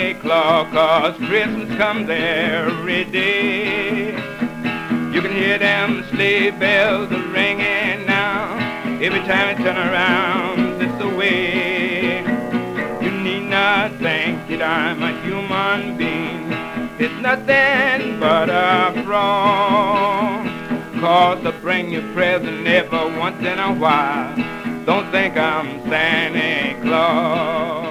Claus, 'cause Christmas comes every day. You can hear them sleigh bells ringing now. Every time you turn around this way. You need not think that I'm a human being. It's nothing but a fraud. 'Cause I bring you present every once in a while. Don't think I'm Santa Claus.